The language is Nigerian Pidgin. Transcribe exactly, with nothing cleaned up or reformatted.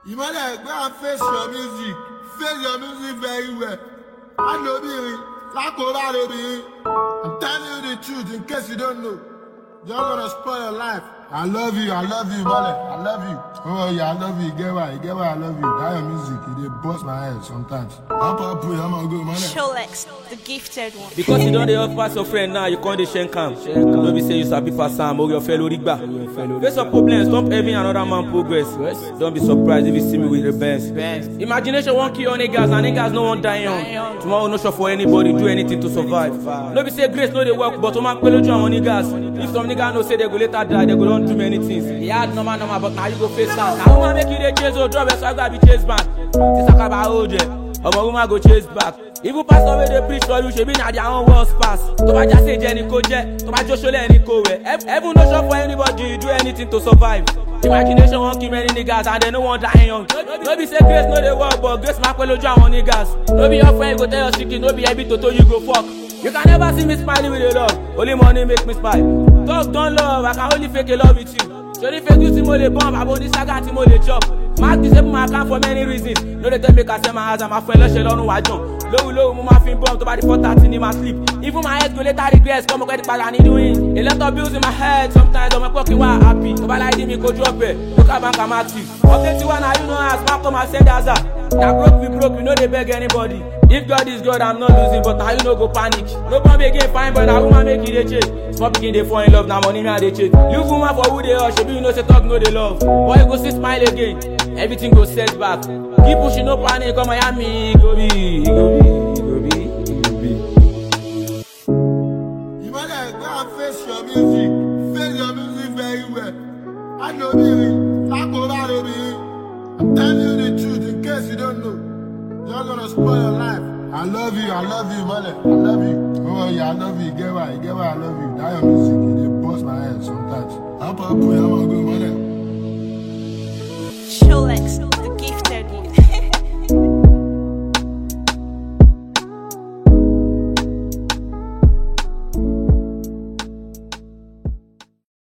You might like, go and face your music. Face your music very well. I know me, like I'm telling you the truth in case you don't know. You're gonna spoil your life. I love you, I love you, Male. I love you. Oh yeah, I love you. You get why? You get why I love you. That your music, it dey bust my head sometimes. I'm gonna pray, I'm gonna go, Male. Cholex, the gifted one. Because you don't dey help pass your friend now, you can't dey shank am. No be say you sabi pass am or your fellow rigba. Face your problems, stop envy another man progress. Don't be surprised if you see me with the best. Imagination won't kill niggas and niggas no one die young. Tomorrow no sure for anybody, do anything to survive. No be say grace no dey work, but man pelo you on niggas. If some niggas no say they go later die, they go don't do many things. He had normal normal, but now you go face down. Now woman make you dey chase or drop, so I gotta be chase back. This a about O J, or my woman go chase back. Even pastor where they preach for you, she be na their own words pass. To my just say Jenny Koje, to my just show any go where. Heaven no shop for anybody, you do anything to survive. Imagination won't kill many niggas and they no want die young. No be say grace no dey work, but grace ma pelo you on niggas. No be your friend go tell your secret, no be every toto you go fuck. You can never see me smiling with a love. Only money make me smile. Talk don't love, I can only fake a love with you. So if you do Timo the bomb, I body saga Timo the chop. Mark disable my account for many reasons. No they tell me I say my eyes and my friend let's shell on I jump. Low low, mama fin bomb to body for thirteen in my sleep. Even my head go later regrets, come get the bag I need doing. A lot of bills in my head, sometimes I'm fucking wild happy. Nobody like me go drop it. Look at bank I'm active. Update you one, you know as Mark come and send as a. Now broke we broke, we know they beg anybody. If God is God, I'm not losing, but now you know go panic. No one begin fine, but now woman make it a change. Small begin they fall in love, now money me and they change. Leave woman for who they are, she be you know say talk no they love. Boy go see smile again, everything go set back. Keep pushing no panic, come Miami, go be, go be, go be, go be. You might like, go and face your music. Face your music very well. I know me, like I'm telling you the truth in case you don't know. You're gonna spoil your life. I love you, I love you, Male. I love you. Oh yeah, I love you. You get why? You get why I love you. That your music, it dey bust my head sometimes. I'm gonna pray, I'm gonna